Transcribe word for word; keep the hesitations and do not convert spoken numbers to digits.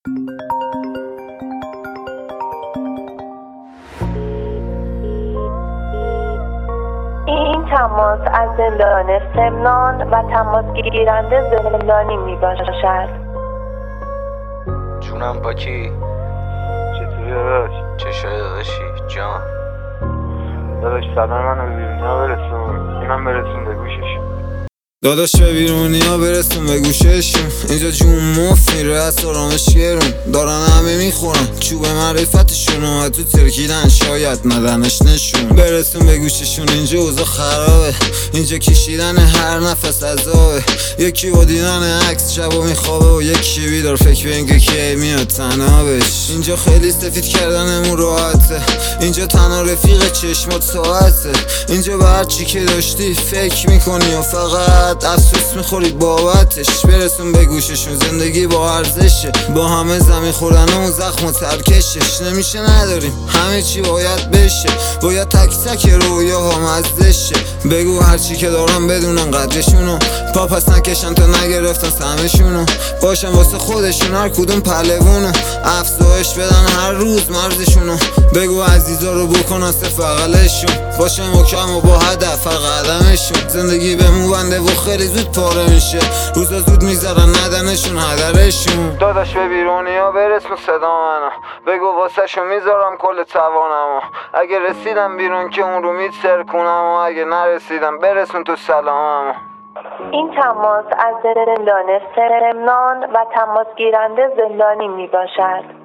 این تماس از زندان سمنان و تماس گیرنده زندانی می باشد. جونم پاکی چطوری داداش؟ چشای داداشی جان داداش سلام منو به بیرونی ها برسون، اینم برسون به گوشش. داداش به بیرونی ها برسون به گوششون. اینجا جون مف میره از آرامش گرون، دارن همه میخورن چوب معرفتشون و تو ترکیدن شاید ندنش نشون. برسون به گوششون اینجا اوضاع خرابه، اینجا کشیدن هر نفس عذابه. یکی با دیدن عکس شبا میخوابه و یکی بیدار فکر به اینکه کی میاد تنابش. اینجا خیلی سفید کردنمون راحته، اینجا تنها رفیق چشمات ساعته. اینجا به هر چی که داشتی فکر میکنی و فقط افسوس میخوری بابتش. برسون به گوششون زندگی با ارزشه، با همه زمین خوردن و زخم و ترکشش. نمیشه نداریم همه چی باید بشه، باید تک تک رویاها مزدشه. بگو هرچی که دارم بدونن قدرشونو، پا پس نکشن تا نگرفتن سهمشونو. باشن واسه خودشون هر کدوم پهلوونو، افزایش بدن هر روز مرزشونو. بگو عزیزا رو بکنن صرف بغلشون، باشه محکم و با هدف هر قدمشون. زندگی به مو بنده و خیلی زود پاره میشه، روزا زود میذارن ندنشون هدرشون. داداش به بیرونی ها برسون صدا منو، بگو واسه شو میذارم کل توانمو. اگه رسیدم بیرون که اون رو مید سر کنم، و اگه نرسیدم برسون تو سلاممو. این تماس از زندان سمنان و تماس گیرنده زندانی می باشد.